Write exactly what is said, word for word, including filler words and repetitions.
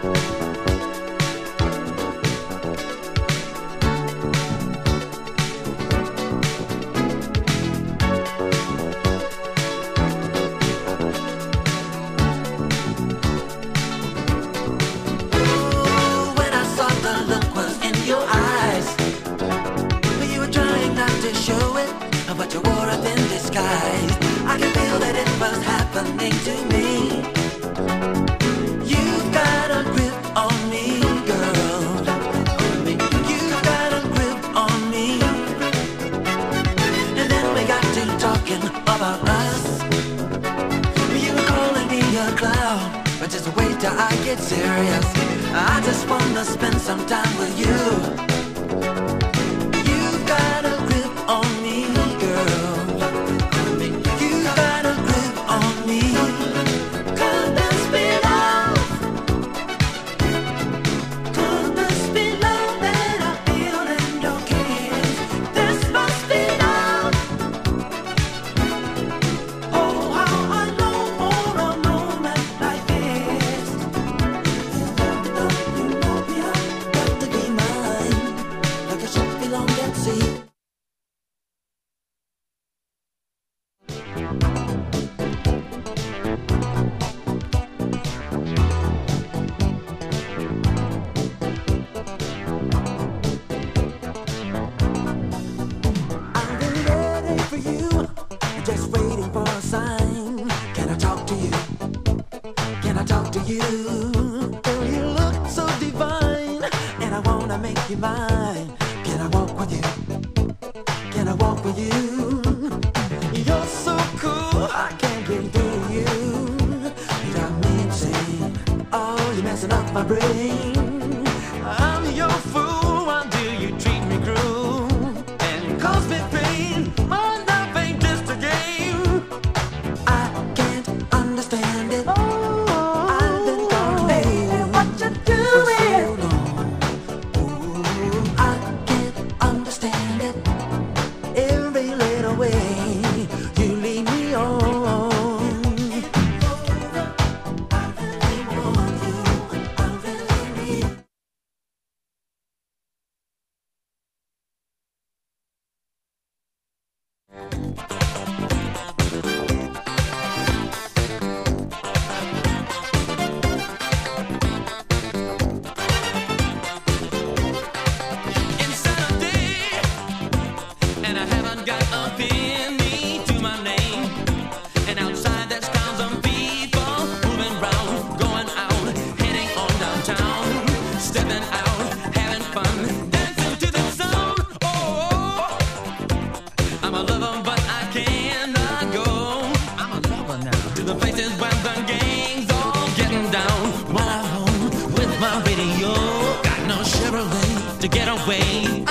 But you wore a thin disguise. I can feel that it was happening to me. You've got a grip on me, girl. You've got a grip on me. And then we got to talking about us. You were calling me a clown, but just wait till I get serious. I just wanna spend some time with you. You've got a grip on me. You, oh, you look so divine, and I wanna make you mine. Can I walk with you? Can I walk with you? You're so cool, I can't get through you. You got me insane. Oh, you're messing up my brain. I'm your fool. Why do you treat me cruel and cause me pain? My love ain't just a game. I can't understand it. Oh, the places where the gang's all getting down. While I'm home with my radio, got no Chevrolet to get away.